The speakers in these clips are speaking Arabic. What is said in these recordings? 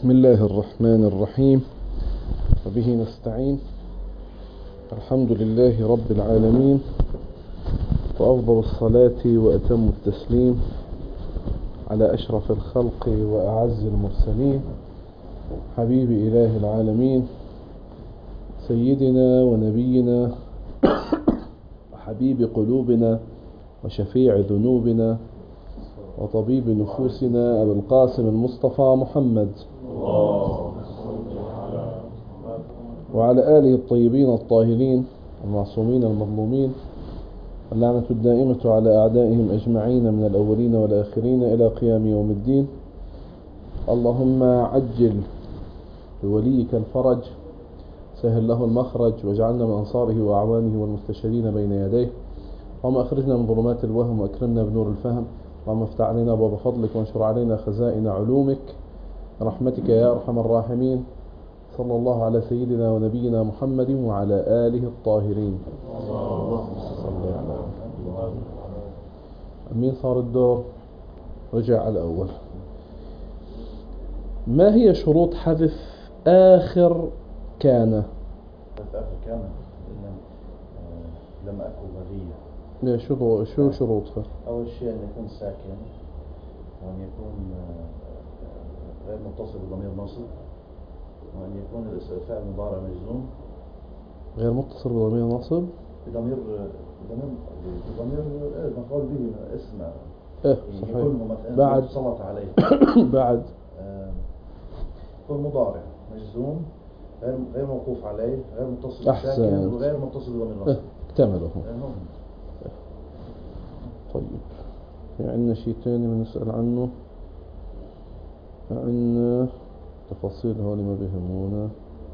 بسم الله الرحمن الرحيم، وبه نستعين. الحمد لله رب العالمين، وأفضل الصلاة وأتم التسليم على أشرف الخلق وأعز المرسلين، حبيب إله العالمين، سيدنا ونبينا وحبيب قلوبنا وشفيع ذنوبنا وطبيب نفوسنا أبي القاسم المصطفى محمد وعلى آله الطيبين الطاهرين المعصومين المظلومين، اللعنة الدائمة على أعدائهم أجمعين من الأولين والآخرين إلى قيام يوم الدين. اللهم عجل بوليك الفرج، سهل له المخرج، واجعلنا من أنصاره وأعوانه والمستشهدين بين يديه. اللهم أخرجنا من ظلمات الوهم وأكرمنا بنور الفهم. اللهم افتح علينا أبواب فضلك وانشر علينا خزائن علومك برحمتك يا أرحم الراحمين. صلى الله على سيدنا ونبينا محمد وعلى آله الطاهرين. مين صار الدور؟ رجع على الأول. ما هي شروط حذف آخر كان؟ آخر كان لما أكو غبية. شو شروطها؟ أول شيء أن يكون ساكن، وأن يكون غير متصل بضمير نصب، وأن يكون الفعل مضارع مجزوم. غير متصل بضمير نصب؟ بضمير مفعول به، اسم. صحيح. بعد سلط عليه. بعد يكون مضارع مجزوم، غير موقوف عليه، غير متصل بساكن، وغير متصل بضمير نصب. اكتمله. طيب، في عندنا شيء تاني بنسأل عنه. عندنا تفاصيل هون ما بيهمونا.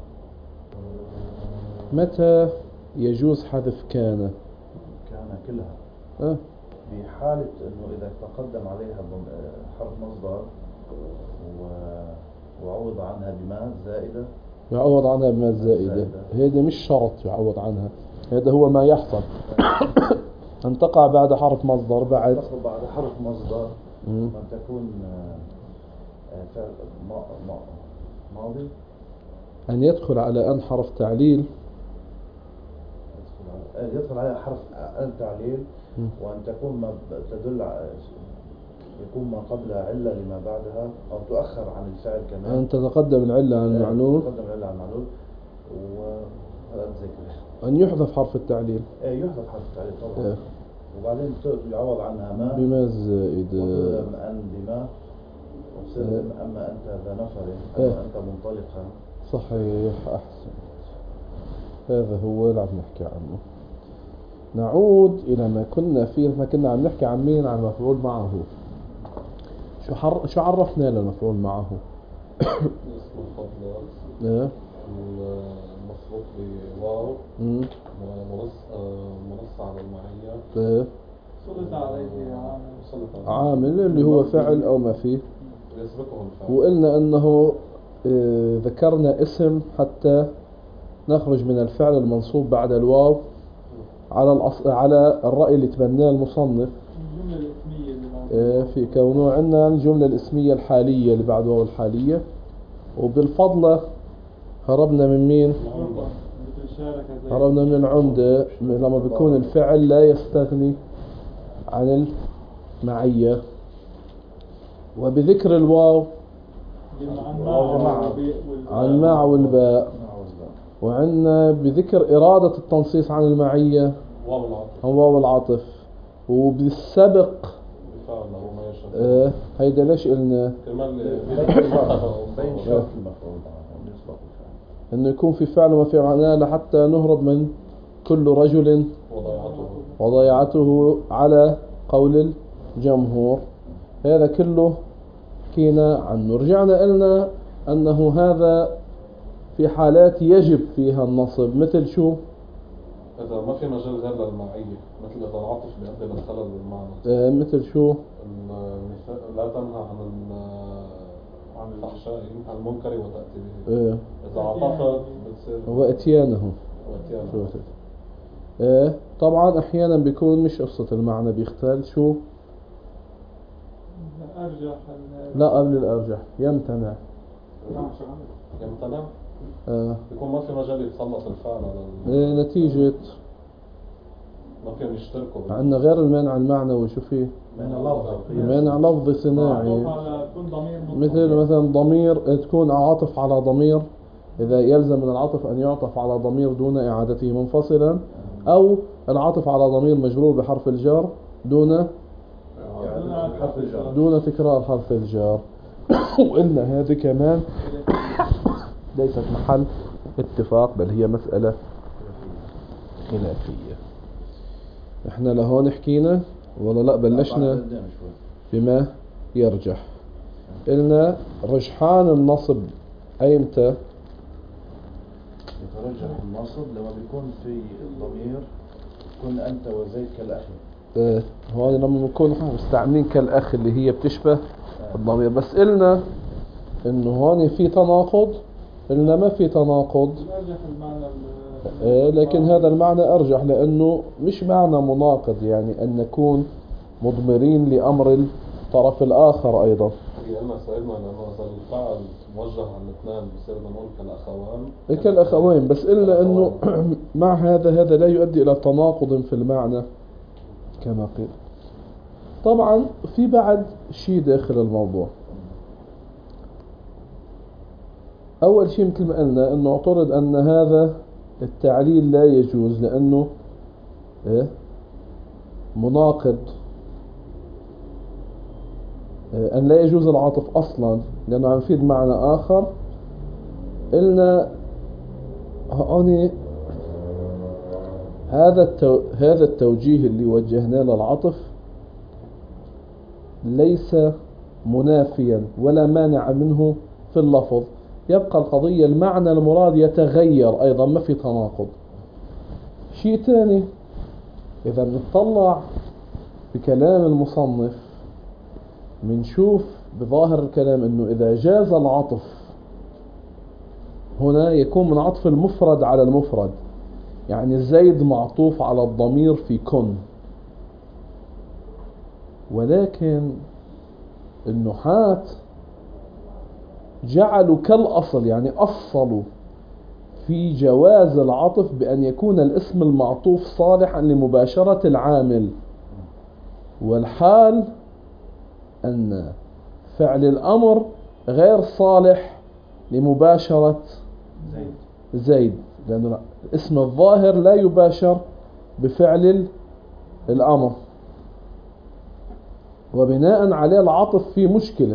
متى يجوز حذف كان كلها؟ بحالة انه اذا تقدم عليها حرف مصدر وعوض عنها بما زائدة. يعوض عنها بما زائدة، هذا مش شرط يعوض عنها، هذا هو ما يحصل. أن تقع بعد حرف مصدر، بعد حرف مصدر، أن تكون فعل ماضي، أن يدخل على أن حرف تعليل، يدخل على حرف التعليل، وأن تكون ما تدل يكون ما قبل علة لما بعدها، أو تؤخر عن الفعل كمان. أن تتقدم العلة عن المعلول، وهذا ذكر. أن يحذف حرف التعليل. يحذف حرف التعليل طبعا. وبعدين يعوض عنها ما بما زائد، أن بما، وصير أما أنت ذا نفر، أما أنت منطلقا. صحيح، أحسن. هذا هو اللي عم نحكي عنه. نعود إلى ما كنا فيه. ما كنا عم نحكي عن مين؟ عن المفعول معه. شو عرفنا للمفعول معه؟ اسم الفضل، المصروف بواو، منص على المعية، صلت عليه عامل اللي هو فعل أو ما فيه يسبقه الفعل. وقلنا أنه ذكرنا اسم حتى نخرج من الفعل المنصوب بعد الواو على الرأي اللي تبناه المصنف الجملة الاسمية في كونه عندنا الجملة الاسمية الحالية اللي بعد واو الحالية. وبالفضلة هربنا من مين؟ هربنا من العمدة، لما بيكون الفعل لا يستغني عن المعية. وبذكر الواو عن مع والباء. وعندنا بذكر إرادة التنصيص عن المعية عن واو العطف. وبالسبق هيدا ليش قلنا انه يكون في فعل وما في معناه، لحتى نهرب من كل رجل وضيعته على قول الجمهور. هذا كله حكينا عنه. رجعنا قلنا انه هذا في حالات يجب فيها النصب، مثل شو؟ إذا ما في مجال غير للمعية، مثل إذا العطف بيؤدي للخلل بالمعنى. مثل شو؟ لا تنهى عن الفحشاء عن المنكر وتأتي به. إذا عطفت بتصير واتيانه. طبعا أحيانا بيكون مش قصة المعنى بيختل. شو؟ أرجح لا قبل الأرجح يمتنع. يمتنع؟ آه. يكون ما في مجال يتسلط الفعل على نتيجة ما فيهم يشتركوا عندنا غير المانع المعنوي شو فيه؟ مانع لفظي صناعي، مثل ضمير تكون عاطف على ضمير، إذا يلزم من العطف أن يعطف على ضمير دون إعادته منفصلا، أو العطف على ضمير مجرور بحرف الجر دون تكرار حرف الجر. وإن هذه كمان ليست محل اتفاق، بل هي مسألة خلافية. احنا لهون حكينا ولا لا بلشنا بما يرجح؟ قلنا رجحان النصب ايمتى؟ يترجح النصب لما بيكون في الضمير كن أنت وزيد كالأخ. هون لما بنكون مستعملين كالأخ اللي هي بتشبه الضمير. بس قلنا انه هون في تناقض، قلنا ما في تناقض، لكن هذا المعنى أرجح لأنه مش معنى مناقض، يعني أن نكون مضمرين لأمر الطرف الآخر أيضا. قلنا سيدنا لأنه إذا الفعل موجه على الاثنين بصير نقول كالأخوان كالأخوين، بس إلا أنه مع هذا لا يؤدي إلى تناقض في المعنى كما قيل. طبعا في بعد شيء داخل الموضوع. أول شيء مثل ما قلنا أنه اعترض أن هذا التعليل لا يجوز لأنه مناقض، أن لا يجوز العطف أصلا لأنه عم يفيد معنى آخر. قلنا هوني هذا التوجيه اللي وجهناه للعطف ليس منافيا ولا مانع منه في اللفظ، يبقى القضية المعنى المراد يتغير أيضا، ما في تناقض. شيء ثاني، إذا نطلع بكلام المصنف منشوف بظاهر الكلام أنه إذا جاز العطف هنا يكون من عطف المفرد على المفرد، يعني زيد معطوف على الضمير في كن، ولكن النحاة جعلوا كالأصل، يعني أصلوا في جواز العطف بأن يكون الاسم المعطوف صالحا لمباشرة العامل، والحال أن فعل الأمر غير صالح لمباشرة زيد، لأن اسم الظاهر لا يباشر بفعل الأمر، وبناء عليه العطف فيه مشكلة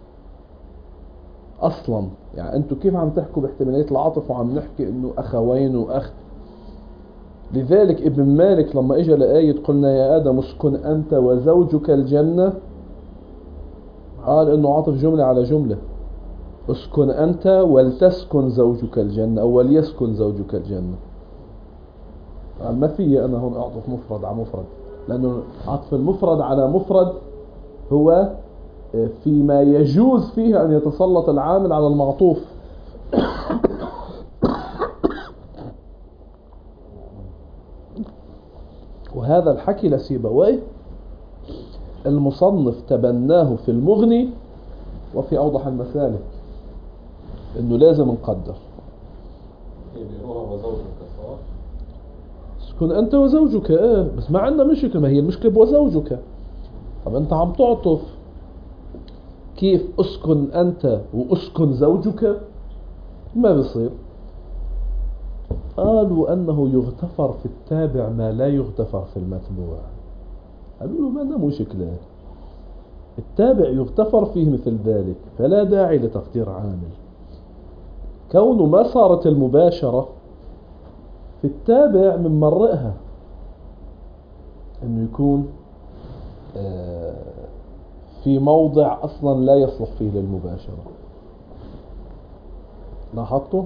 أصلا. يعني أنتوا كيف عم تحكوا باحتمالية العطف وعم نحكي إنه أخوين وأخ؟ لذلك ابن مالك لما إجا لآية قلنا يا آدم اسكن أنت وزوجك الجنة، قال إنه عطف جملة على جملة، اسكن أنت ولتسكن زوجك الجنة أو وليسكن زوجك الجنة. ما في أنا هون أعطف مفرد على مفرد، لأنه عطف المفرد على مفرد هو فيما يجوز فيه أن يتسلط العامل على المعطوف. وهذا الحكي لسيبويه المصنف تبناه في المغني وفي أوضح المسالك، إنه لازم نقدر بيقولها وزوجك صح؟ اسكن أنت وزوجك، بس ما عندنا مشكلة، ما هي المشكلة بوزوجك. طب أنت عم تعطف كيف اسكن أنت واسكن زوجك؟ ما بيصير. قالوا أنه يغتفر في التابع ما لا يغتفر في المتبوع. قالوا له ما عندنا مشكلة، التابع يغتفر فيه مثل ذلك، فلا داعي لتقدير عامل. كونه ما صارت المباشرة في التابع من مرئها أنه يكون في موضع أصلا لا يصلح فيه للمباشرة. لاحظتوا؟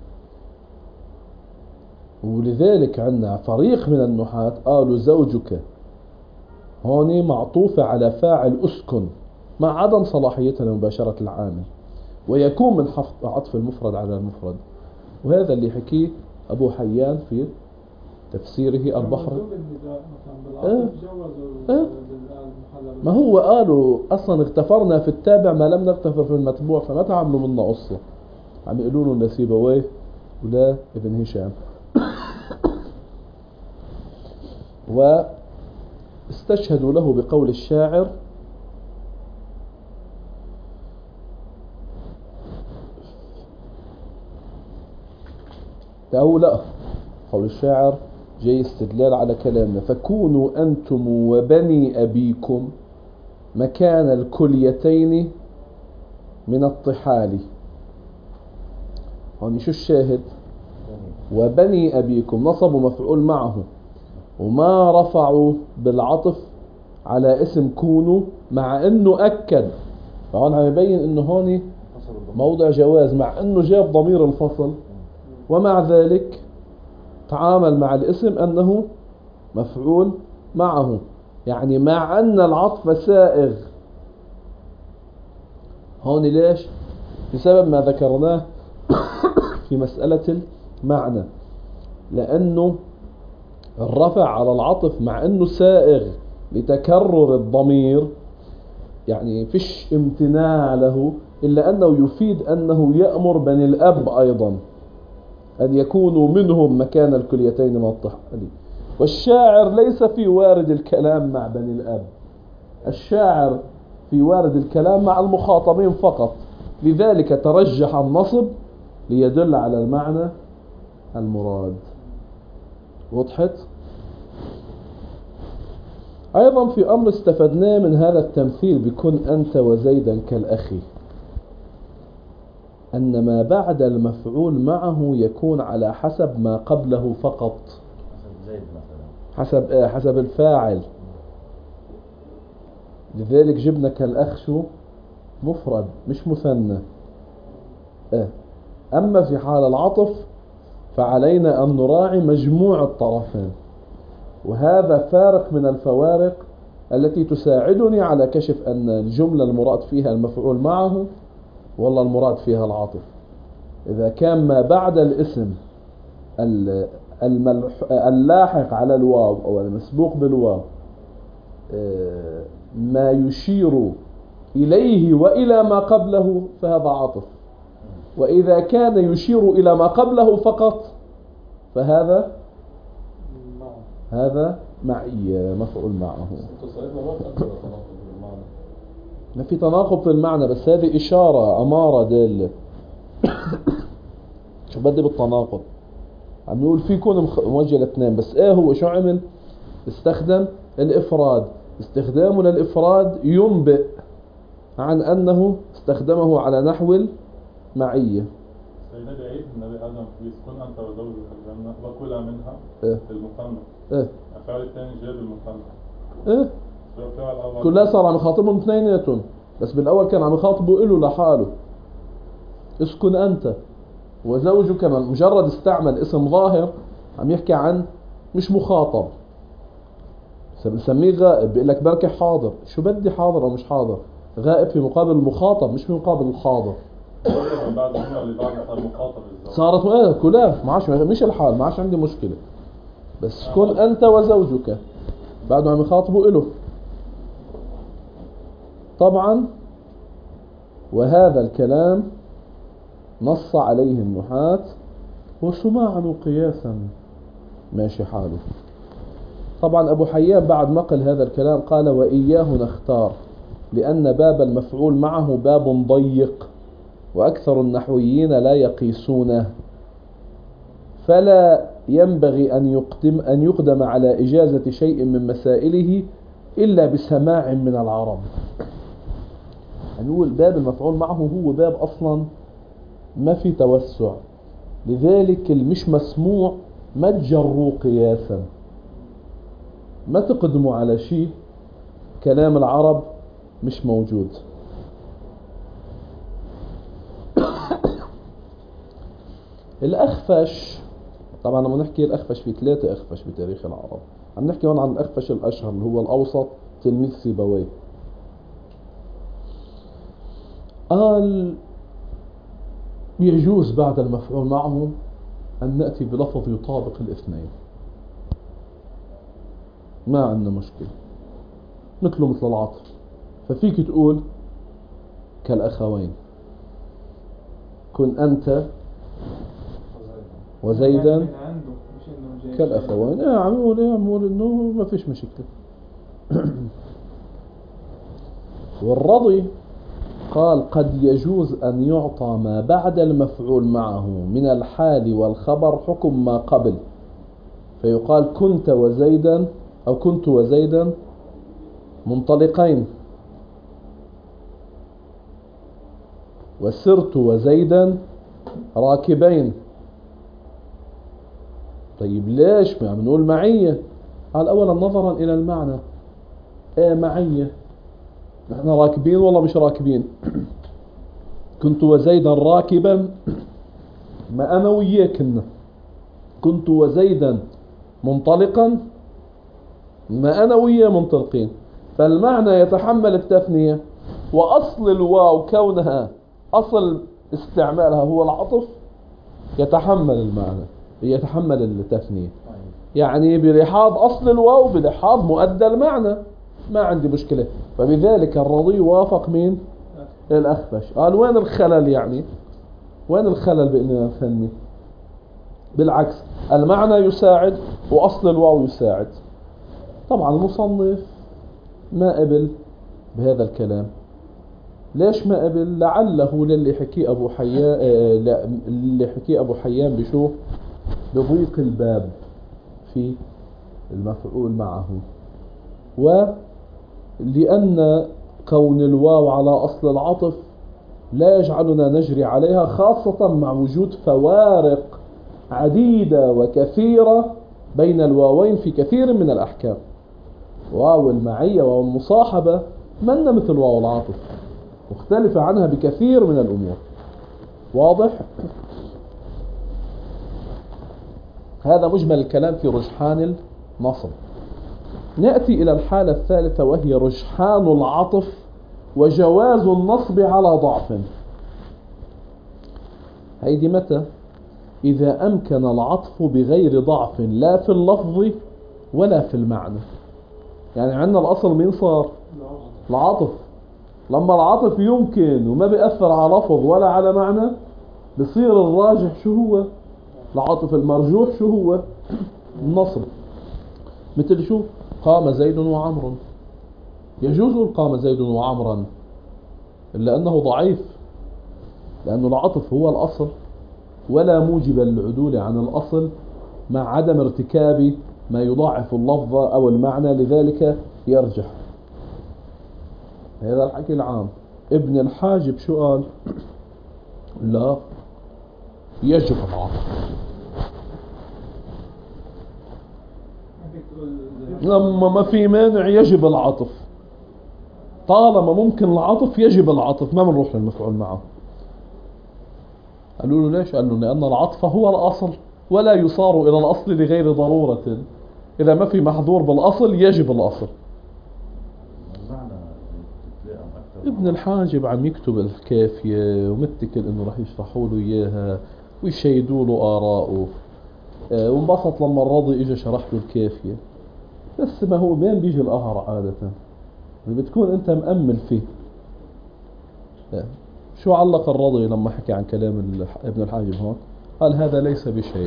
ولذلك عندنا فريق من النحاة قالوا زوجك هون معطوفة على فاعل أسكن مع عدم صلاحيتها لمباشرة العامل، ويكون من عطف المفرد على المفرد. وهذا اللي حكيه أبو حيان في تفسيره البحر. موجود النداء مثلا بالعطف جوزوا المحلل. ما هو قالوا أصلا اغتفرنا في التابع ما لم نغتفر في المتبوع، فما تعاملوا منا أصلا. عم يقولوا له لسيبويه ولا ابن هشام. واستشهدوا له بقول الشاعر: أو لا، قول الشاعر جاي استدلال على كلامنا: فكونوا أنتم وبني أبيكم مكان الكليتين من الطحال. هون شو الشاهد؟ وبني أبيكم نصبوا مفعول معه وما رفعوا بالعطف على اسم كونوا، مع انه اكد. فهون عم يبين انه هون موضع جواز مع انه جاب ضمير الفصل، ومع ذلك تعامل مع الاسم انه مفعول معه، يعني مع ان العطف سائغ. هون ليش؟ بسبب ما ذكرناه في مسألة المعنى، لأنه الرفع على العطف مع أنه سائغ لتكرر الضمير، يعني فيش امتناع له، إلا أنه يفيد أنه يأمر بني الأب أيضا أن يكونوا منهم مكان الكليتين من الطحال. والشاعر ليس في وارد الكلام مع بني الأب، الشاعر في وارد الكلام مع المخاطبين فقط، لذلك ترجح النصب ليدل على المعنى المراد. وضحت؟ أيضا في أمر استفدناه من هذا التمثيل بكن أنت وزيدا كالأخي، أن ما بعد المفعول معه يكون على حسب ما قبله فقط، زيد مثلا حسب الفاعل. لذلك جبنا كالأخ شو؟ مفرد مش مثنى. أما في حال العطف فعلينا أن نراعي مجموع الطرفين، وهذا فارق من الفوارق التي تساعدني على كشف أن الجملة المراد فيها المفعول معه والله المراد فيها العاطف. إذا كان ما بعد الاسم اللاحق على الواو أو المسبوق بالواو ما يشير إليه وإلى ما قبله فهذا عاطف، وإذا كان يشير إلى ما قبله فقط فهذا معي مفعول معه. ما في تناقض في المعنى، بس هذه إشارة أمارة دالة. شو بدي بالتناقض؟ عم نقول في كون موجه لاثنين، بس هو شو عمل؟ استخدم الإفراد. استخدامه للإفراد ينبئ عن أنه استخدمه على نحو المعية. سيدنا بعيد النبي آدم يسكن أنت وزوجك الجنة وكلا منها المثنى. الفعل الثاني جاب المثنى. كلها صار عم يخاطبهم اثنيناتهم، بس بالأول كان عم يخاطبه إله لحاله. اسكن أنت وزوجك، مجرد استعمل اسم ظاهر عم يحكي عن مش مخاطب، بنسميه غائب. بيقول لك بركي حاضر، شو بدي حاضر أو مش حاضر؟ غائب في مقابل المخاطب مش في مقابل الحاضر. بعد اللي بعد صار مخاطب صارت كلها ما عادش، مش الحال، ما عادش عندي مشكلة، بس كن أنت وزوجك بعده عم يخاطبوا إله طبعا. وهذا الكلام نص عليه النحاة وسماعا قياسا ماشي حاله. طبعا أبو حيان بعد ما قال هذا الكلام قال: وإياه نختار، لأن باب المفعول معه باب ضيق وأكثر النحويين لا يقيسونه، فلا ينبغي أن يقدم على إجازة شيء من مسائله إلا بسماع من العرب. نقول باب المفعول معه هو باب أصلا ما في توسع، لذلك المش مسموع ما تجروا قياسا، ما تقدموا على شيء كلام العرب مش موجود. الأخفش، طبعا لما نحكي الأخفش في 3 أخفش بتاريخ العرب، عم نحكي هون عن الأخفش الأشهر اللي هو الأوسط تلميذ سيبويه. قال: يجوز بعد المفعول معه أن نأتي بلفظ يطابق الاثنين. ما عندنا مشكلة، مثله مثل العطف. ففيك تقول كالأخوين، كن أنت وزيدا كالأخوين. يا عمول إنه ما فيش مشكلة. والرضي قال قد يجوز أن يعطى ما بعد المفعول معه من الحال والخبر حكم ما قبل، فيقال كنت وزيدا أو كنت وزيدا منطلقين، وسرت وزيدا راكبين. طيب ليش ما بنقول معية؟ قال أولا نظرا إلى المعنى. معية، نحن راكبين والله مش راكبين. كنت وزيدا راكبا، ما أنا وياكنا. كنت وزيدا منطلقا، ما أنا ويا منطلقين. فالمعنى يتحمل التثنية، وأصل الواو كونها أصل استعمالها هو العطف يتحمل المعنى، يتحمل التثنية. يعني بلحاظ أصل الواو، بلحاظ مؤدى المعنى، ما عندي مشكلة. فبذلك الرضي وافق مين؟ الأخفش. قال وين الخلل؟ يعني وين الخلل بأننا نثني؟ بالعكس، المعنى يساعد وأصل الواو يساعد. طبعا المصنف ما قبل بهذا الكلام. ليش ما قبل؟ لعله للي حكي أبو حيان، اللي حكي أبو حيان بشوف بضيق الباب في المفعول معه، ولأن كون الواو على أصل العطف لا يجعلنا نجري عليها، خاصة مع وجود فوارق عديدة وكثيرة بين الواوين في كثير من الأحكام. واو المعية واو المصاحبة من مثل واو العاطف، مختلفة عنها بكثير من الأمور. واضح؟ هذا مجمل الكلام في رجحان النصب. نأتي إلى الحالة الثالثة، وهي رجحان العطف وجواز النصب على ضعف. هيدي متى؟ إذا أمكن العطف بغير ضعف، لا في اللفظ ولا في المعنى. يعني عندنا الأصل مين صار؟ العطف. لما العطف يمكن وما بيأثر على لفظ ولا على معنى، بصير الراجح شو هو؟ العطف. المرجوح شو هو؟ النصب. مثل شو؟ قام زيد وعمر. يجوز قام زيد وعمرا، إلا أنه ضعيف، لأن العطف هو الأصل، ولا موجب للعدول عن الأصل مع عدم ارتكاب ما يضاعف اللفظ أو المعنى، لذلك يرجح. هذا الحكي العام. ابن الحاجب شو قال؟ لا، يجب العطف. لما ما في مانع يجب العطف، طالما ممكن العطف يجب العطف، ما بنروح للمفعول معه. قالوا له ليش؟ قالوا لأن العطف هو الأصل، ولا يصار إلى الأصل لغير ضرورة. إذا ما في محظور بالأصل يجب الأصل. ابن الحاجب عم يكتب الكافية ومتكل إنه راح يشرحوا له إياها ويشيدوا له آراءه، وانبسط لما الرضي إجا شرح له الكافية. بس ما هو بين بيجي القهر عادة اللي بتكون أنت مأمل فيه. شو علق الرضي لما حكي عن كلام ابن الحاجب هون؟ قال هذا ليس بشيء،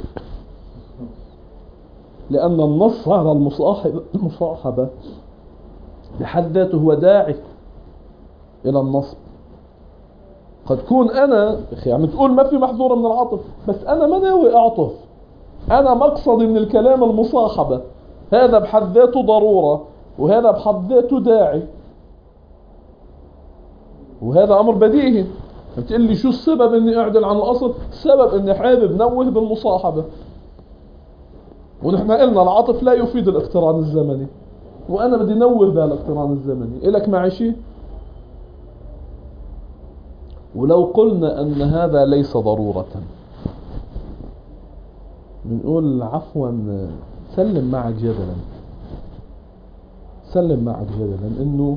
لأن النص هذا المصاحبة بحد ذاته هو داعي إلى النصب. قد كون أنا أخي عم تقول ما في محظور من العطف، بس أنا ما ناوي أعطف، أنا مقصدي من الكلام المصاحبة. هذا بحد ذاته ضرورة، وهذا بحد ذاته داعي، وهذا أمر بديهي. بتقول لي شو السبب إني أعدل عن الأصل؟ السبب إني حابب نوه بالمصاحبة، ونحن قلنا العطف لا يفيد الاقتران الزمني، وأنا بدي نوه بالاقتران الزمني. إلك معي شيء؟ ولو قلنا أن هذا ليس ضرورة، بنقول عفوا سلم معك جدلا، سلم معك جدلا إنه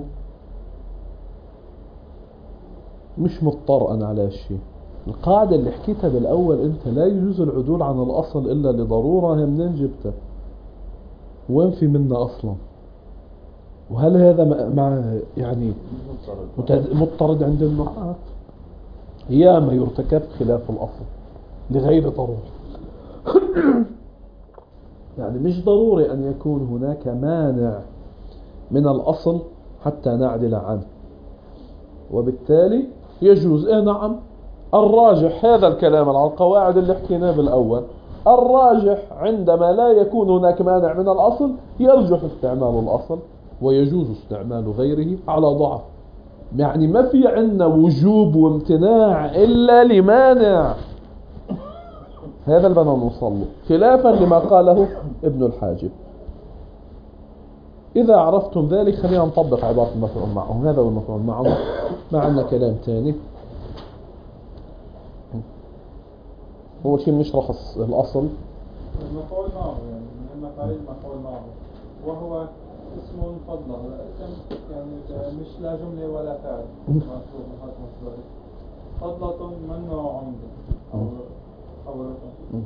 مش مضطر أنا على الشيء. القاعدة اللي حكيتها بالأول أنت لا يجوز العدول عن الأصل إلا لضرورة، هي منين جبتها؟ وين في منا أصلا؟ وهل هذا مع يعني مضطرد عند النحاة؟ ياما يرتكب خلاف الأصل لغير ضروري. يعني مش ضروري أن يكون هناك مانع من الأصل حتى نعدل عنه، وبالتالي يجوز. نعم، الراجح هذا الكلام على القواعد اللي حكيناه بالأول، الراجح عندما لا يكون هناك مانع من الأصل يرجح استعمال الأصل ويجوز استعمال غيره على ضعف. يعني ما في عندنا وجوب وامتناع إلا لمانع. هذا اللي بدنا نوصل له، خلافا لما قاله ابن الحاجب. إذا عرفتم ذلك خلينا نطبق عبارة المفعول معه. هذا هو المفعول معه. ما عندنا كلام تاني. أول شيء بنشرح الأصل. المفعول معه يعني من المفاعيل المفعول معه، وهو اسم فضلة. اسم يعني مش لا جملة ولا فعل. فضلة منه عمدة أو رقم.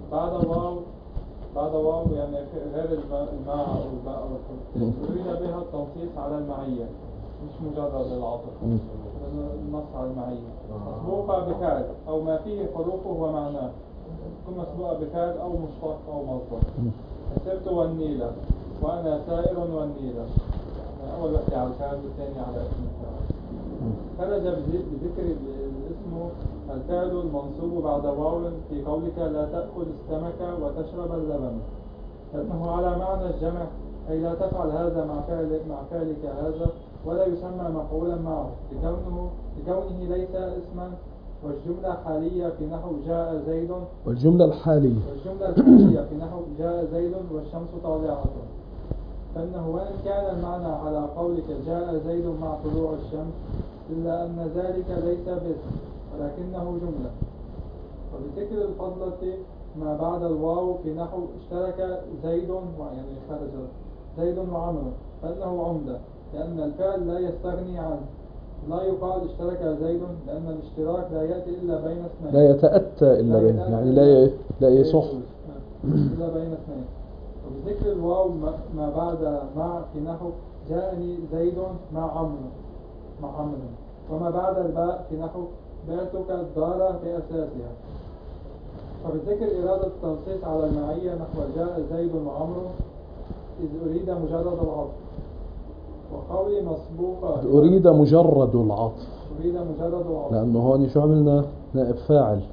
بعد واو يعني غير الماء أو الباء أو الحروف يريد بها التنصيص على المعية، مش مجرد العطف. النص على المعية مسبوقة بفعل أو ما فيه حروفه ومعناه، تكون مسبوقة بفعل أو مشتق أو مصدر. سرت والنيلة، وأنا سائر والنيلة، يعني أول واحدة على الفعل والثاني على اسم الفعل. خرج بذكر الاسم الفعل المنصوب بعد واو في قولك لا تأكل السمك وتشرب اللبن، لأنه على معنى الجمع، أي لا تفعل هذا مع فعلك هذا، ولا يسمى مفعولا معه لكونه ليس اسما. والجملة حالية في نحو جاء زيد، والجملة الحالية في نحو جاء زيد والشمس طالعة، فإنه وإن كان المعنى على قولك جاء زيد مع طلوع الشمس، إلا أن ذلك ليس باسم ولكنه جملة. وبذكر الفضلة ما بعد الواو في نحو اشترك زيد يعني خرج زيد وعمر، فإنه عمدة، لأن الفعل لا يستغني عنه. لا يقال اشترك زيد، لأن الاشتراك لا يأتي إلا بين اثنين، لا يتأتى إلا بين، يعني لا يصح إلا بين اثنين. وبذكر الواو ما بعد مع في نحو جاءني زيد مع عمرو، وما بعد الباء في نحو بعتك الدار بأساسها. وبذكر إرادة التنصيص على المعية نحو جاء زيد وعمرو إذ أريد مجرد العطف. وقولي مسبوقة أريد مجرد العطف، لأنه هون شو عملنا نائب فاعل.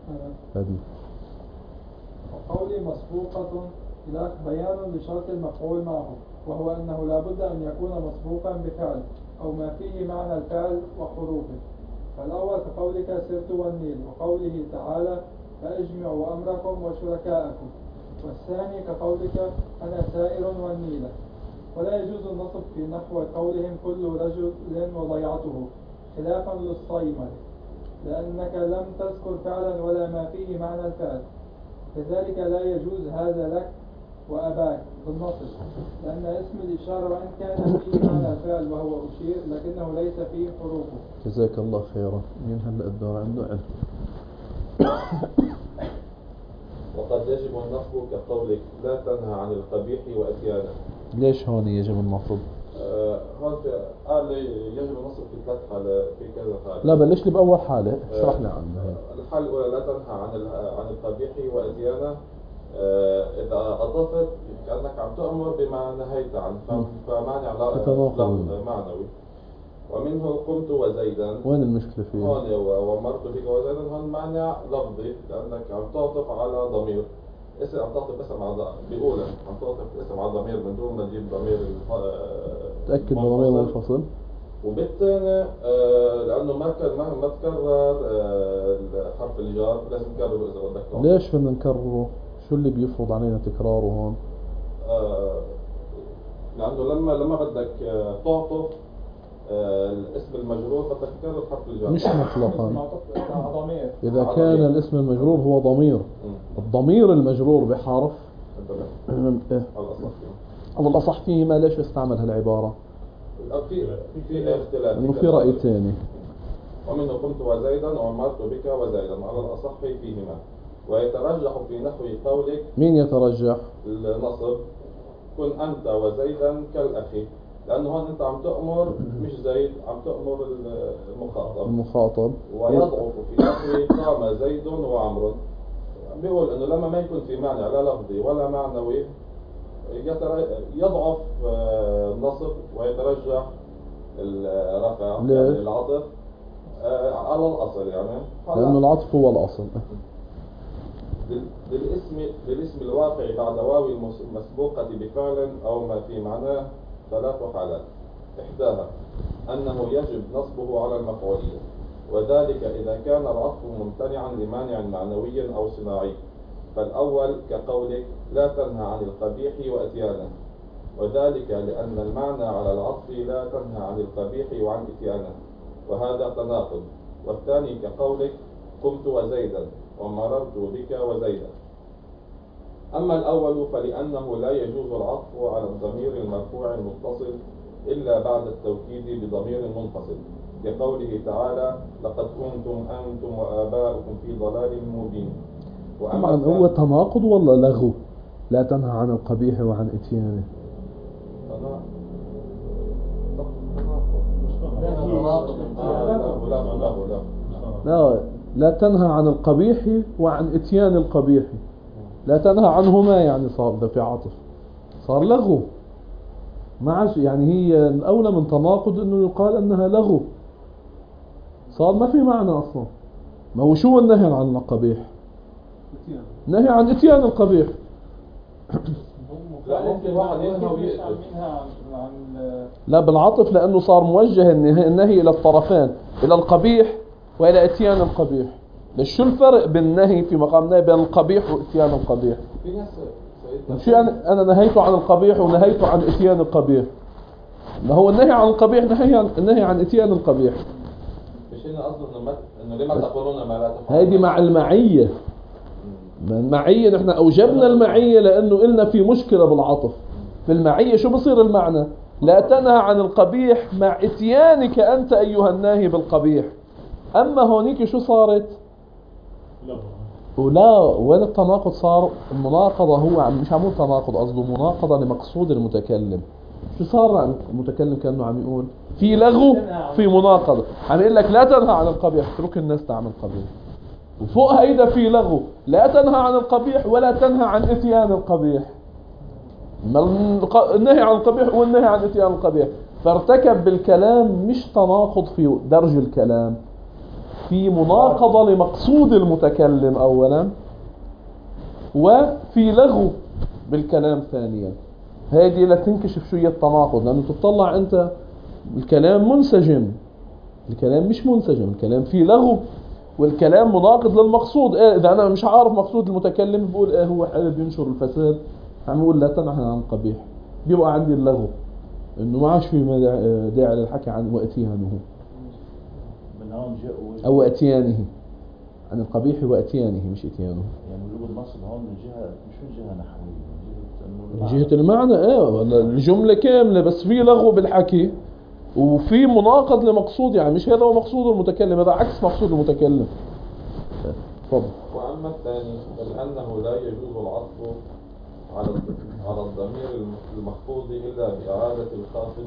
وقولي مسبوقة إلى بيان لشرط المفعول معه، وهو أنه لا بد أن يكون مسبوقا بفعل أو ما فيه معنى الفعل وحروفه. فالأول كقولك سرت والنيل، وقوله تعالى فأجمعوا أمركم وشركاءكم. والثاني كقولك أنا سائر والنيلة. ولا يجوز النصب في نحو قولهم كل رجل وضيعته، خلافا للصيمر، لأنك لم تذكر فعلا ولا ما فيه معنى الفعل. كذلك لا يجوز هذا لك وأباك بالنصب، لأن اسم الإشارة وإن كان فيه معنى الفعل وهو أشير لكنه ليس فيه حروفه. جزاك الله خيرا. مين هلأ الدور عنده علم؟ وقد يجب النصب كقولك لا تنهى عن القبيح وأتيانه. ليش هون يجب النصب؟ هون قال لي يجب النصب في ثلاث حالات، في كذا حالة. لا بلش لي بأول حالة، اشرح لي عنها. الحالة الأولى لا تنهى عن القبيح وأتيانه. إذا أضفت كأنك عم تأمر بما نهيت عنه، فمانع معنوي. ومنه قمت وزيدا. وين المشكلة فيه؟ هون ومرت بك وزيدا، هون مانع لفظي، لأنك عم تعطف على ضمير. اسم عم تعطف اسم على بيقول عم تعطف اسم على ضمير من دون ما تجيب ضمير تأكد ضمير منفصل. وبالثاني لأنه ما تكرر حرف الجار، لازم تكرره إذا بدك. ليش بدنا نكرره؟ شو اللي بيفرض علينا تكراره هون؟ لأنه لما بدك تعطف الاسم المجرور بدك تكرر حرف الجر، مش مطلقا. إذا كان الاسم المجرور هو ضمير، الضمير المجرور بحرف على الأصح فيه ما ليش استعمل هالعبارة؟ في اختلاف، إنه في رأي ثاني. ومنه قمت وزيدا ومرت بك وزيدا على الأصح فيهما. ويترجح في نحو قولك. مين يترجح؟ النصب. كن أنت وزيدا كالأخي، لأنه هون أنت عم تأمر مش زيد، عم تأمر المخاطب ويضعف في نحو قام زيد وعمر. بيقول إنه لما ما يكون في مانع لا لفظي ولا معنوي يضعف النصب ويترجح الرفع يعني العطف على الأصل يعني. لأنه العطف هو الأصل. للاسم الواقع بعد واو المسبوقة بفعل أو ما في معناه 3 حالات. إحداها أنه يجب نصبه على المفعولية، وذلك إذا كان العطف ممتنعا لمانع معنوي أو صناعي. فالأول كقولك لا تنهى عن القبيح وأتيانه، وذلك لأن المعنى على العطف لا تنهى عن القبيح وعن إتيانه، وهذا تناقض. والثاني كقولك قمت وزيدا ومررت بك وزيدا. أما الأول فلأنه لا يجوز العطف على الضمير المرفوع المتصل إلا بعد التوكيد بضمير منفصل، كقوله تعالى لقد كنتم أنتم وآباؤكم في ضلال مبين. طبعا هو تناقض ولا لغو؟ لا تنهى عن القبيح وعن إتيانه. لا تنهى عن القبيح وعن إتيان القبيح، لا تنهى عنهما يعني صار ده في عطف، صار لغو. معش يعني هي الأولى من تناقض إنه يقال أنها لغو، صار ما في معنى أصلا. ما هو شو النهي عن القبيح؟ نهي عن إتيان القبيح. لا ممكن واحد ينهى لا بالعطف، لأنه صار موجه النهي إلى الطرفين، إلى القبيح وإلى إتيان القبيح. شو الفرق بين النهي في مقام نهي بين القبيح وإتيان القبيح؟ في ناس شو يعني أنا نهيت عن القبيح ونهيت عن إتيان القبيح؟ ما هو النهي عن القبيح النهي عن إتيان القبيح. مش هنا قصده إنه لما تقولون ما لا تفعلون. هذه مع المعية. المعية نحن أوجبنا المعية لأنه إلنا في مشكلة بالعطف. في المعية شو بصير المعنى؟ لا تنهى عن القبيح مع إتيانك أنت أيها الناهي بالقبيح. أما هونيك شو صارت؟ ولا وين التناقض صار؟ المناقضة هو مش عمول تناقض، قصده مناقضة لمقصود المتكلم. شو صار المتكلم كأنه عم يقول في لغو في مناقضة، عم يقول لك لا تنهى عن القبيح، اترك الناس تعمل قبيح. وفوق هيدا في لغو، لا تنهى عن القبيح ولا تنهى عن إتيان القبيح. النهي عن القبيح والنهي عن إتيان القبيح، فارتكب بالكلام مش تناقض في درج الكلام، في مناقضة لمقصود المتكلم أولا، وفي لغو بالكلام ثانيا. هذه لا تنكشف شو هي التناقض، لأنه تطلع أنت الكلام منسجم، الكلام مش منسجم، الكلام فيه لغو والكلام مناقض للمقصود. إذا أنا مش عارف مقصود المتكلم بقول هو حابب ينشر الفساد، عم يقول لا تنهى عن القبيح، بيبقى عندي اللغو إنه ما عادش في داعي للحكي عن وأتيانه أو أتيانه، عن القبيح وأتيانه مش إتيانه. يعني وجود النصب هون من جهة مش من جهة نحوية، من جهة المعنى الجملة كاملة، بس في لغو بالحكي وفي مناقض لمقصود، يعني مش هذا هو مقصود المتكلم، هذا عكس مقصود المتكلم. تفضل. وأما الثاني فلأنه لا يجوز العطف على الضمير المخفوض إلا بإعادة الخافض،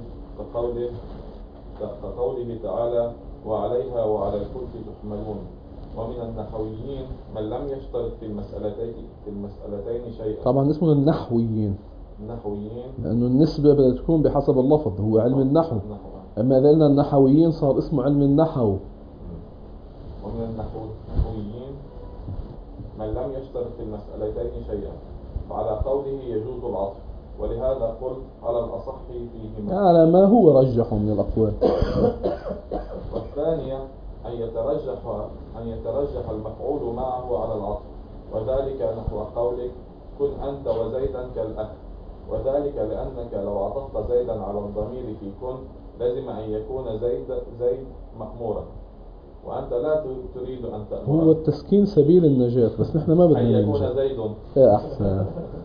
كقوله تعالى وعليها وعلى الفلك تحملون. ومن النحويين من لم يشترط في المسألتين شيئا. طبعا اسمه النحويين، لأنه النسبة بدها تكون بحسب اللفظ، هو علم النحو. أما إذا قلنا النحويين صار اسمه علم النحو. ومن النحويين من لم يشترط في المسألتين شيئا، فعلى قوله يجوز العطف، ولهذا قلت على الأصح فيهما، على ما هو رجح من الأقوال. والثانية أن يترجح المفعول معه على العطف، وذلك نحو قولك كن أنت وزيدا كالأخ، وذلك لأنك لو عطفت زيدا على الضمير في كن لازم أن يكون زيد مأمورا، وأنت لا تريد أن تأمر. هو التسكين سبيل النجاة، بس نحن ما بدنا أن يكون زيد أحسن.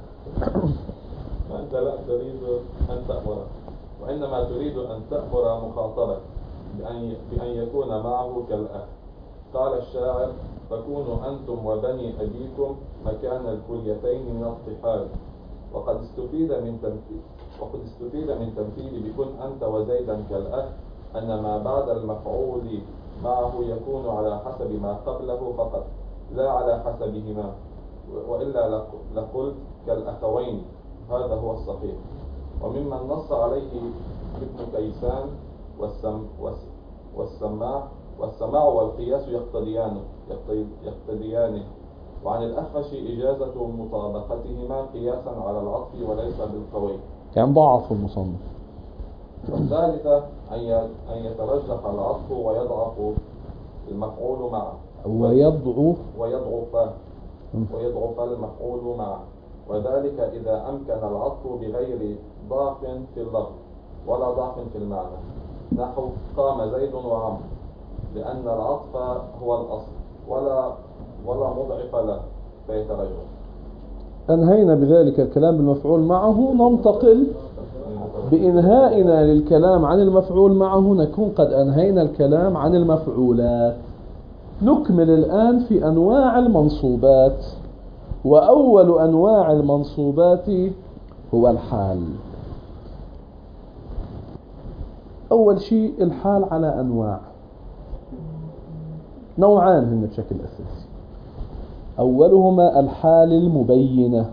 وأنت لا تريد أن تأمر، وإنما تريد أن تأمر مخاطبك بأن يكون معه كالأخ. قال الشاعر فكونوا أنتم وبني أبيكم مكان الكليتين من الطحال. وقد استفيد وقد استفيد من تمثيل بكن أنت وزيدا كالأخ أن ما بعد المفعول معه يكون على حسب ما قبله فقط لا على حسبهما، وإلا لقلت كالأخوين. هذا هو الصحيح. وممن نص عليه ابن كيسان والسماع والقياس يقتضيانه. وعن الأخفش إجازة مطابقتهما قياسا على العطف وليس بالقوي. يعني ضعف المصنف. والثالثة أن يترجح العطف ويضعف المفعول معه ويضعف المفعول معه، وذلك إذا أمكن العطف بغير ضعف في اللفظ ولا ضعف في المعنى، نحو قام زيد وعمرو، لأن العطف هو الأصل ولا مضعف له فيترجح. أنهينا بذلك الكلام بالمفعول معه. ننتقل بإنهائنا للكلام عن المفعول معه نكون قد أنهينا الكلام عن المفعولات. نكمل الآن في أنواع المنصوبات. وأول أنواع المنصوبات هو الحال. أول شيء الحال على أنواع، نوعان هن بشكل أساسي. أولهما الحال المبينة،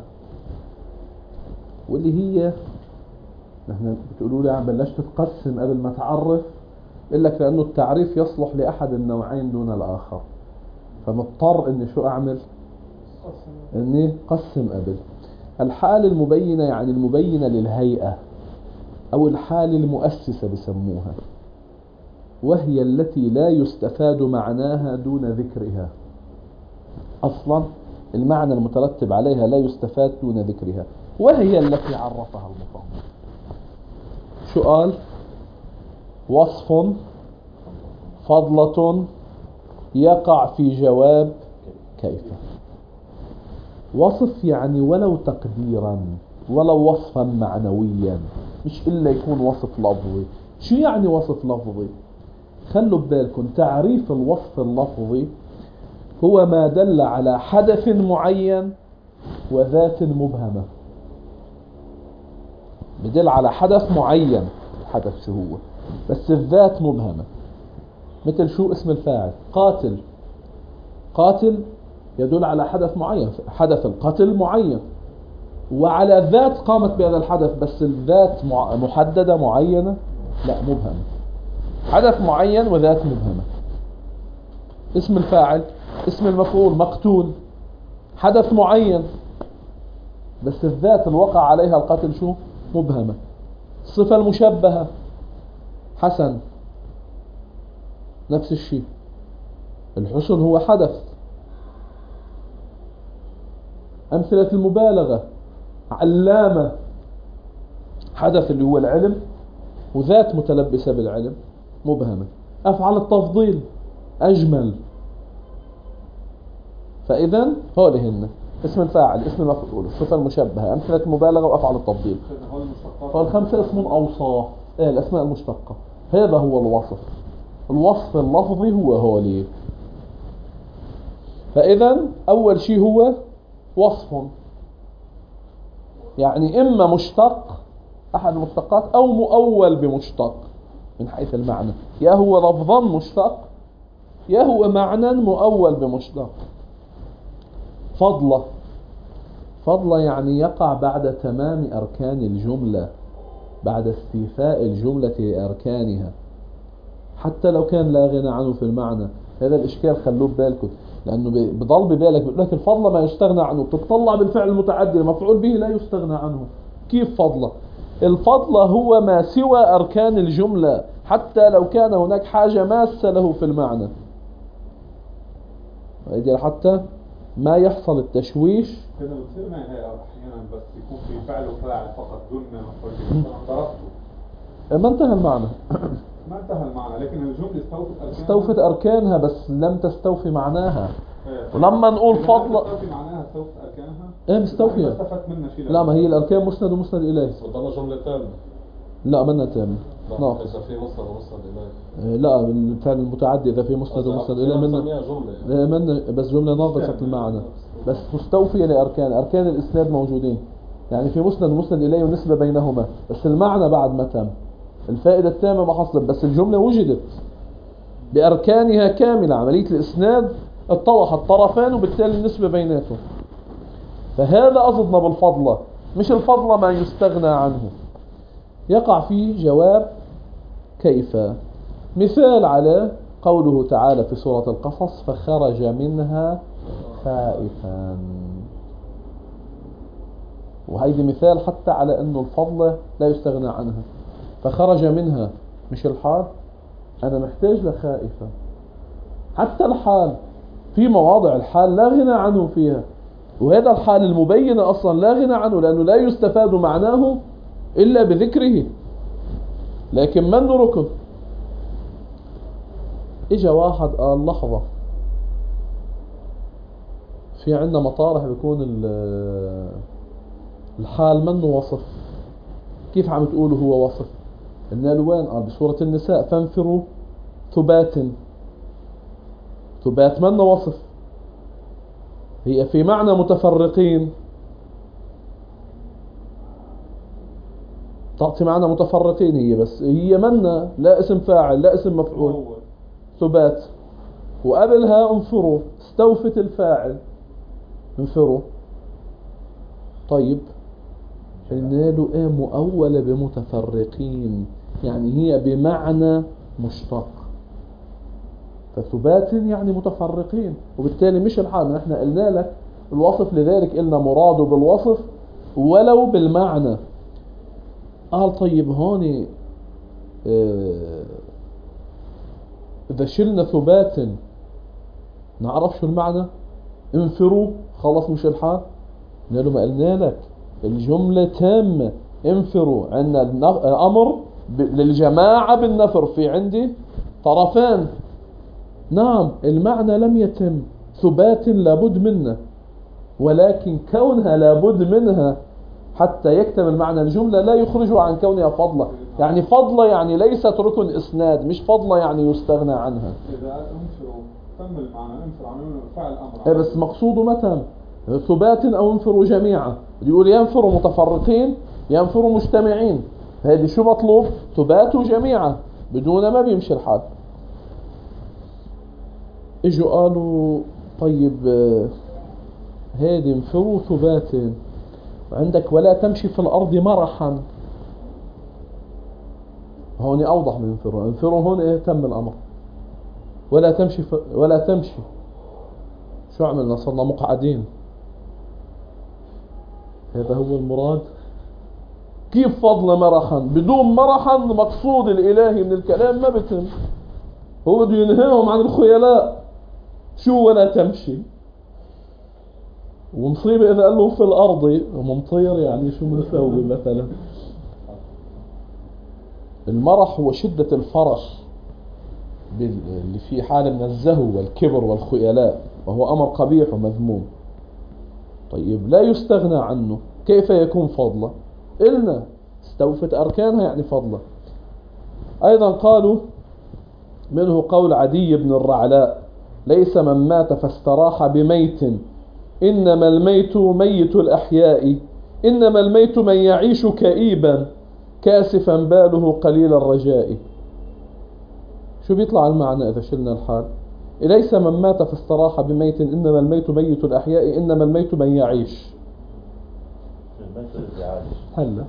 واللي هي نحن بتقولوا لي بلشت تقسم قبل ما تعرف، إلا لك لأنه التعريف يصلح لأحد النوعين دون الآخر، فمضطر إني شو أعمل؟ إني قسم قبل. الحال المبينة يعني المبينة للهيئة، أو الحال المؤسسة بسموها، وهي التي لا يستفاد معناها دون ذكرها. أصلا المعنى المترتب عليها لا يستفاد دون ذكرها، وهي التي عرفها المصنف. شو قال؟ وصف فضلة يقع في جواب كيف. وصف يعني ولو تقديرا، ولو وصفا معنويا، مش إلا يكون وصف لفظي. شو يعني وصف لفظي؟ خلوا ببالكم تعريف الوصف اللفظي هو ما دل على حدث معين وذات مبهمة. بدل على حدث معين، الحدث شو هو، بس الذات مبهمة. مثل شو اسم الفاعل؟ قاتل. قاتل يدل على حدث معين، حدث القتل معين، وعلى ذات قامت بهذا الحدث، بس الذات محددة معينة؟ لا، مبهمة. حدث معين وذات مبهمة. اسم الفاعل، اسم المفعول مقتول، حدث معين بس الذات الوقع عليها القتل شو؟ مبهمة. الصفة المشبهة حسن، نفس الشيء. الحسن هو حدث. أمثلة المبالغة علامة، حدث اللي هو العلم وذات متلبسة بالعلم مبهمة. أفعل التفضيل أجمل. فإذا هولهن اسم الفاعل، اسم المفعول، الصفة المشبهة، أمثلة المبالغة، وأفعل التفضيل. فالخمسة اسم أوصاف، الأسماء المشتقة. هذا هو الوصف. الوصف اللفظي هو هولي. فإذا أول شيء هو وصف، يعني إما مشتق أحد المشتقات أو مؤول بمشتق من حيث المعنى، يا هو لفظا مشتق يا هو معنى مؤول بمشتق. فضلة، فضلة يعني يقع بعد تمام أركان الجملة، بعد استيفاء الجملة لأركانها، حتى لو كان لا غنى عنه في المعنى. هذا الإشكال خلوه ببالكم، لأنه بضل ببالك بيقول لك الفضلة ما يستغنى عنه، بتطلع بالفعل المتعدي المفعول به لا يستغنى عنه. كيف فضلة؟ الفضلة هو ما سوى أركان الجملة، حتى لو كان هناك حاجة ماسة له في المعنى، حتى ما يحصل التشويش. كده بتصير معي هي أحيانا بس يكون في فعل وفاعل فقط دون مفعول. ضربته ما انتهى المعنى. ما انتهى المعنى، لكن الجملة استوفت أركانها بس لم تستوفي معناها. ولما نقول فضلة استوفي معناها، استوفت أركانها. ايه مستوفية. ما استفدت منها شيء. لا، ما هي الأركان مسند ومسند إليه. وضلنا جملة تامة. لا، منا تامة. إذا في مسند ومسند إليه. لا، الفعل المتعدي إذا في مسند ومسند إليه منا بس جملة ناقصة المعنى، بس مستوفية لأركان. أركان الإسناد موجودين. يعني في مسند إليه ونسبة بينهما، بس المعنى بعد ما تم، الفائدة التامة ما حصلت، بس الجملة وجدت بأركانها كاملة. عملية الإسناد اتضح الطرفان وبالتالي النسبة بيناتهم. فهذا قصدنا بالفضلة، مش الفضلة ما يستغنى عنه. يقع فيه جواب كيف. مثال على قوله تعالى في سورة القصص فخرج منها خائفا، وهيدي مثال حتى على أنه الفضلة لا يستغنى عنها. فخرج منها مش الحال، أنا محتاج لخائفة. حتى الحال في مواضع الحال لا غنى عنه فيها، وهذا الحال المبينة أصلا لا غنى عنه، لأنه لا يستفاد معناه إلا بذكره. لكن من ركن إجا واحد قال لحظة، في عندنا مطارح بيكون الحال منه وصف، كيف عم تقولوا هو وصف؟ قلنا له وين؟ قال بسورة النساء فانفروا ثبات. ثبات منه وصف، هي في معنى متفرقين، تعطي معنى متفرقين هي، بس هي منا لا اسم فاعل لا اسم مفعول. ثبات، وقبلها انفروا، استوفت الفاعل انفروا. طيب قلنا له ايه؟ مؤولة بمتفرقين، يعني هي بمعنى مشتق، فثبات يعني متفرقين، وبالتالي مش الحال. نحن قلنا لك الوصف، لذلك قلنا مراده بالوصف ولو بالمعنى. قال طيب هون إذا شلنا ثبات نعرف شو المعنى؟ انفروا خلص مش الحال. قلنا له ما قلنا لك الجملة تامة، انفروا، عندنا أمر للجماعة بالنفر، في عندي طرفان. نعم المعنى لم يتم، ثبات لابد منه، ولكن كونها لابد منها حتى يكتمل معنى الجملة لا يخرجها عن كونها فضلة. يعني فضلة يعني ليست ركن إسناد، مش فضلة يعني يستغنى عنها. إذا انفروا تم المعنى، انفر عن فعل أمر، بس مقصوده ما تم. ثبات أو انفروا جميعا، يقول ينفروا متفرقين ينفروا مجتمعين، هذه شو مطلوب؟ ثباتوا جميعا، بدون ما بيمشي الحال. اجوا قالوا طيب هذه انفروا ثبات، عندك ولا تمشي في الأرض مرحا، هون أوضح من انفروا. انفروا هون إيه؟ تم الأمر. ولا تمشي ولا تمشي، شو عملنا؟ صرنا مقعدين. هذا هو المراد. كيف فضل مرحا؟ بدون مرحا مقصود الإلهي من الكلام ما بتم. هو بده ينهيهم عن الخيلاء. شو ولا تمشي؟ ومصيبة إذا قال له في الأرض وممطير، يعني شو بنسوي مثلا؟ المرح هو شدة الفرح اللي في حال من الزهو والكبر والخيلاء، وهو أمر قبيح ومذموم. طيب لا يستغنى عنه، كيف يكون فضلا؟ قلنا استوفت أركانها يعني فضلا. أيضا قالوا منه قول عدي بن الرعلاء ليس من مات فاستراح بميت، إنما الميت ميت الأحياء، إنما الميت من يعيش كئيبا كاسفا باله قليل الرجاء. شو بيطلع المعنى إذا شلنا الحال؟ ليس من مات فاستراح بميت، إنما الميت ميت الأحياء، إنما الميت من يعيش. هلا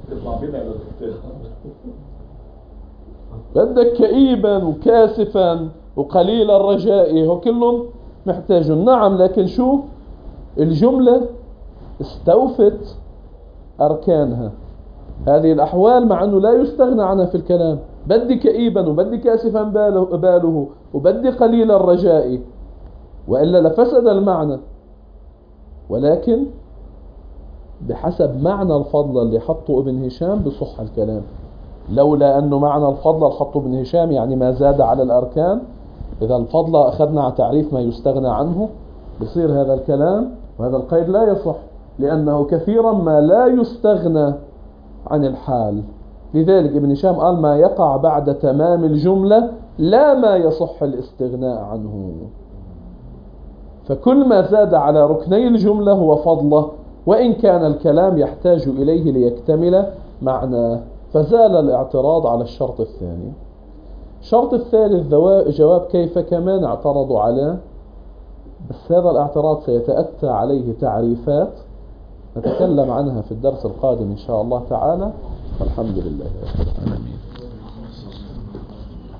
بدك كئيبا وكاسفا وقليل الرجاء، هو كلهم محتاجون. نعم، لكن شو الجملة استوفت أركانها، هذه الأحوال مع أنه لا يستغنى عنها في الكلام. بدي كئيبا وبدي كاسفا باله وبدي قليل الرجاء، وإلا لفسد المعنى. ولكن بحسب معنى الفضل اللي حطه ابن هشام بصح الكلام، لولا أنه معنى الفضل اللي حطه ابن هشام يعني ما زاد على الأركان. إذا الفضل أخذنا على تعريف ما يستغنى عنه بصير هذا الكلام وهذا القيد لا يصح، لأنه كثيرا ما لا يستغنى عن الحال. لذلك ابن هشام قال ما يقع بعد تمام الجملة لا ما يصح الاستغناء عنه. فكل ما زاد على ركني الجملة هو فضله، وإن كان الكلام يحتاج إليه ليكتمل معناه. فزال الاعتراض على الشرط الثاني. الشرط الثالث جواب كيف كمان اعترضوا عليه، بس هذا الاعتراض سيتأتى عليه تعريفات نتكلم عنها في الدرس القادم إن شاء الله تعالى. والحمد لله.